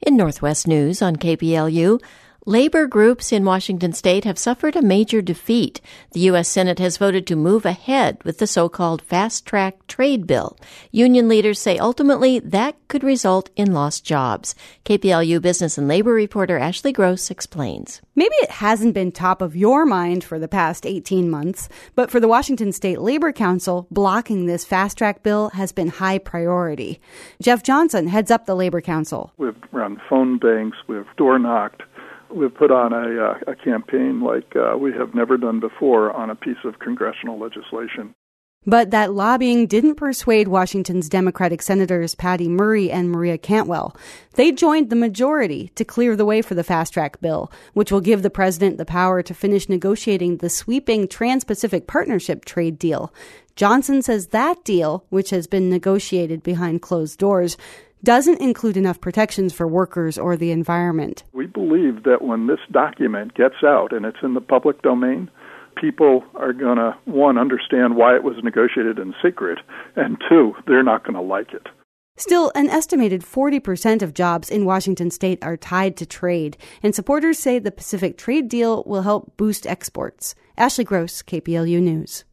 In Northwest News on KPLU, labor groups in Washington state have suffered a major defeat. The U.S. Senate has voted to move ahead with the so-called fast-track trade bill. Union leaders say ultimately that could result in lost jobs. KPLU business and labor reporter Ashley Gross explains. Maybe it hasn't been top of your mind for the past 18 months, but for the Washington State Labor Council, blocking this fast-track bill has been high priority. Jeff Johnson heads up the Labor Council. We've run phone banks, we've door-knocked, we've put on a campaign like we have never done before on a piece of congressional legislation. But that lobbying didn't persuade Washington's Democratic Senators Patty Murray and Maria Cantwell. They joined the majority to clear the way for the fast-track bill, which will give the president the power to finish negotiating the sweeping Trans-Pacific Partnership trade deal. Johnson says that deal, which has been negotiated behind closed doors, doesn't include enough protections for workers or the environment. We believe that when this document gets out and it's in the public domain, people are going to, one, understand why it was negotiated in secret, and two, they're not going to like it. Still, an estimated 40% of jobs in Washington state are tied to trade, and supporters say the Pacific trade deal will help boost exports. Ashley Gross, KPLU News.